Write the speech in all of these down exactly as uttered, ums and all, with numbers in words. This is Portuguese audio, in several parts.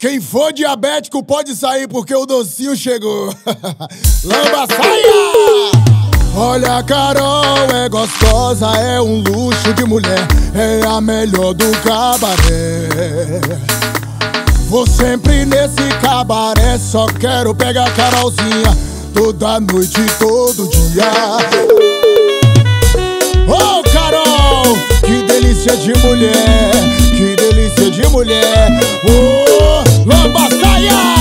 Quem for diabético pode sair porque o docinho chegou. Lamba saia! Olha a Carol, é gostosa, é um luxo de mulher, é a melhor do cabaré. Vou sempre nesse cabaré, só quero pegar a Carolzinha toda noite e todo dia. Ô oh, Carol, que delícia de mulher, que delícia de mulher. Oh, lamba saia!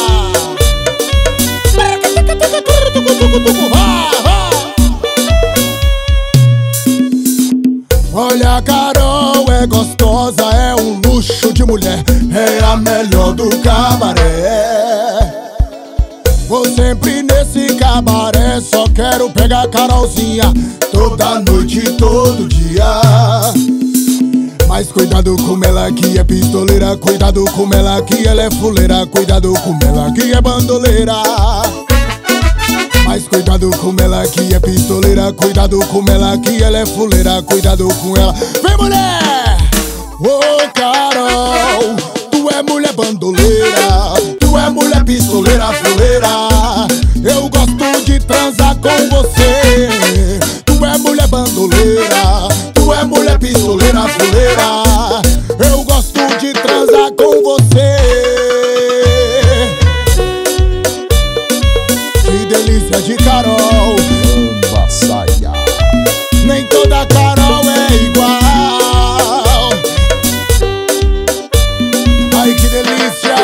Olha a Carol, é gostosa, é um luxo de mulher, é a melhor do cabaré. Vou sempre nesse cabaré, só quero pegar a Carolzinha toda noite e todo dia. Mas cuidado com ela que é pistoleira, cuidado com ela que ela é fuleira, cuidado com ela que é bandoleira. Mas cuidado com ela que é pistoleira, cuidado com ela que ela é fuleira, cuidado com ela. Vem mulher! Ô oh, Carol, tu é mulher bandoleira, tu é mulher pistoleira, fuleira. Eu gosto de transar com você. Tu é mulher bandoleira, tu é mulher pistoleira, fuleira. Eu gosto de transar com você. Que delícia de Carol, lamba saia. Nem toda Carol é igual. Ai que delícia.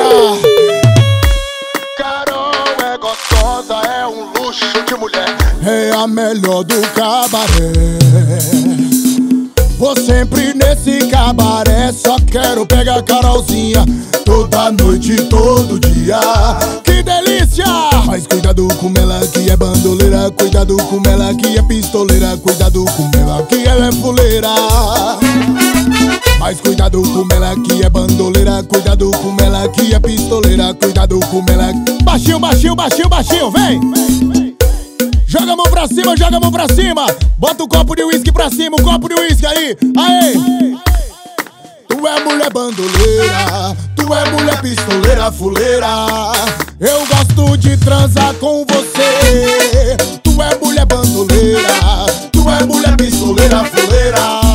Carol é gostosa, é um luxo de mulher, é a melhor do cabaré. Vou sempre nesse cabaré, só quero pegar a Carolzinha toda noite e todo dia. Que delícia! Mas cuidado com ela que é bandoleira, cuidado com ela que é pistoleira, cuidado com ela que ela é fuleira. Mas cuidado com ela que é bandoleira, cuidado com ela que é pistoleira, cuidado com ela. Baixinho, baixinho, baixinho, baixinho, vem! Joga a mão pra cima, joga a mão pra cima. Bota o copo de uísque pra cima, o copo de uísque aí. Aê! Tu é mulher bandoleira, tu é mulher pistoleira, fuleira. Eu gosto de transar com você. Tu é mulher bandoleira, tu é mulher pistoleira, fuleira.